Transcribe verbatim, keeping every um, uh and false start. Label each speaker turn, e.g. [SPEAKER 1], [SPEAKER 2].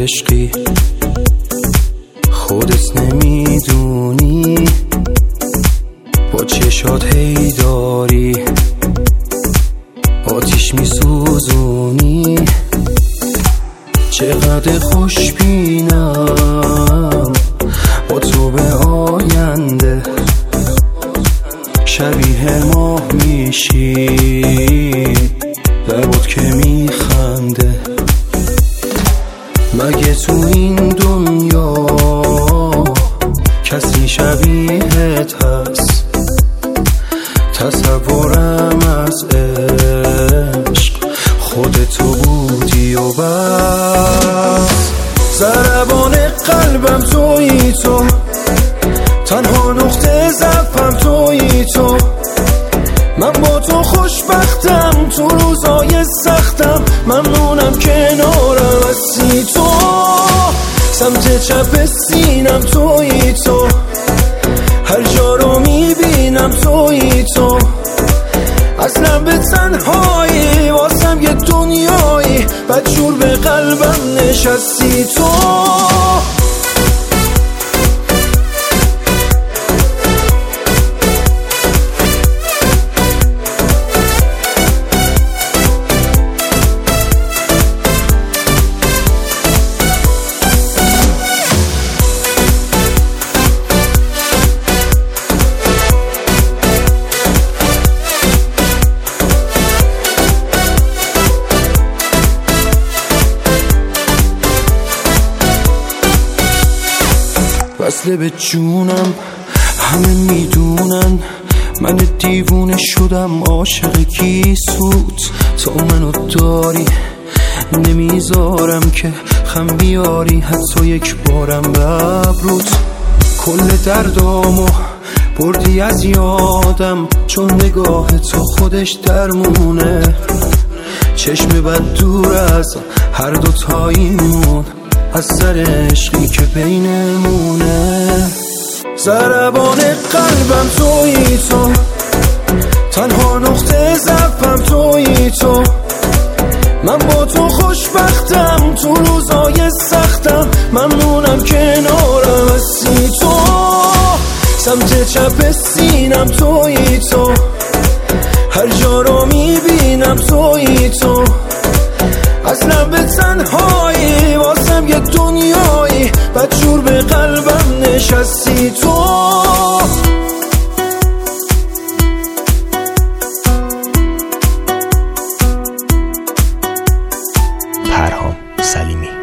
[SPEAKER 1] عشقی خودت نمیدونی، با چشات هی داری آتیش میسوزونی. چقدر خوشبینم با تو به آینده، شبیه ماه میشی لبات که میخنده. مگه تو این دنیا کسی شبیهت هست؟ تصورم از عشق خودتو بودی و بس. ضربان قلبم تویی تو، تنها نقطه ضعفم تویی تو. من با تو خوشبختم تو روزای سختم، ممنونم کنارم هستی تو. سمت چپ سینم تویی تو، هر جا رو میبینم تویی تو. اصلا به تنهایی واسم یه دنیایی، بدجور به قلبم نشستی تو. وصله به جونم، همه میدونن من دیوونه شدم، عاشق کی سود. تو منو داری نمیذارم که خم بیاری، حتی یک بارم به ابروت. کل دردامو بردی از یادم، چون نگاه تو خودش درمونه. چشم بد دور از هر دو تاییمون، از سر عشقی که بینمونه. ضربان قلبم تویی تو، تنها نقطه ضعفم تویی تو. من با تو خوشبختم تو روزای سختم، ممنونم کنارم هستی تو. سمت چپ سینم تویی تو، هر جا رو میبینم تویی تو. اصلا به تنهایی واسم یه دنیایی، بدجور به قلبم نشستی تو.
[SPEAKER 2] پرهام سلیمی.